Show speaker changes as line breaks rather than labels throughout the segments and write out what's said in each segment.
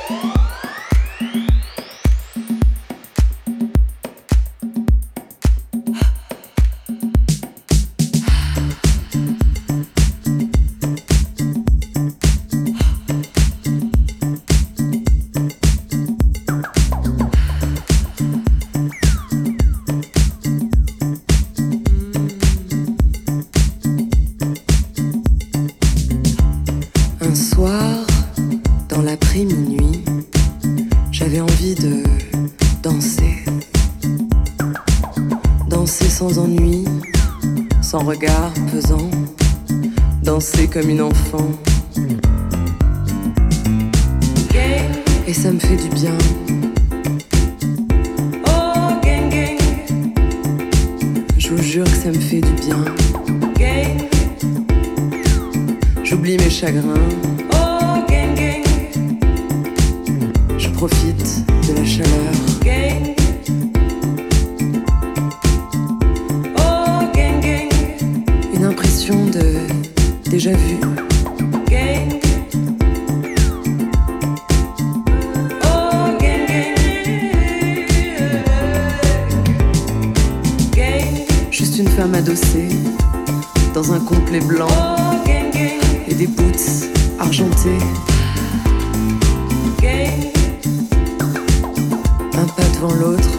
Regard pesant, danser comme une enfant. Et ça me fait du bien. Je vous jure que ça me fait du bien. J'oublie mes chagrins. Je profite de la chaleur. De déjà vu. Juste une femme adossée dans un complet blanc et des boots argentés. Un pas devant l'autre.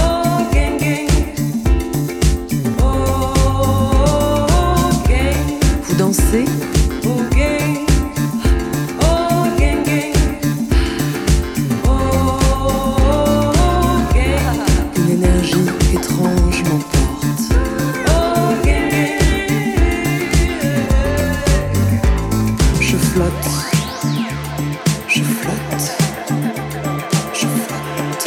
Danser. Une énergie étrange m'emporte. Je flotte. Je flotte. Je flotte.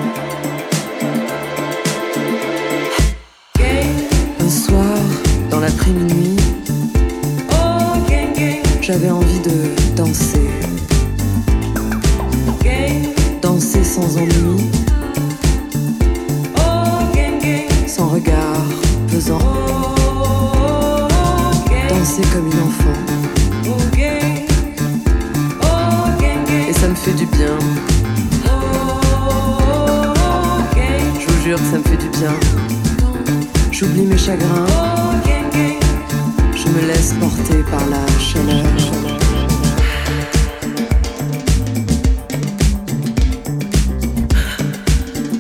Un soir, dans l'après-minuit, j'avais envie de danser. Danser sans ennui. Sans regard pesant. Danser comme une enfant. Et ça me fait du bien. Je vous jure que ça me fait du bien. J'oublie mes chagrins. Je me laisse porter par la chaleur. Vous dansez ?